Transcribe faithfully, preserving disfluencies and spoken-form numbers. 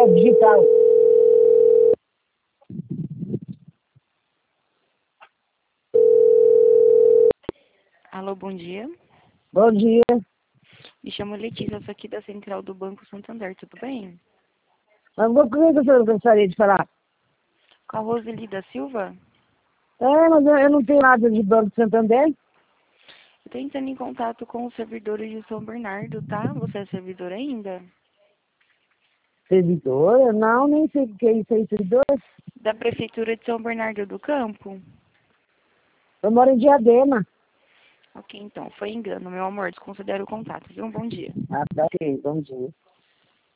é digital. Alô, bom dia. Bom dia. Me chamo Letícia, eu sou aqui da Central do Banco Santander, tudo bem? Mas o que o senhor gostaria de falar? Com a Roseli da Silva? É, mas eu eu não tenho nada de Banco Santander. Eu tô entrando em contato com os servidores de São Bernardo, tá? Você é servidor ainda? Servidor? Não, nem sei o que é isso aí, servidor. Da Prefeitura de São Bernardo do Campo? Eu moro em Diadema. Ok, então, foi engano, meu amor, desconsidera o contato, viu? Um bom dia. Ah, tá ok, bom dia.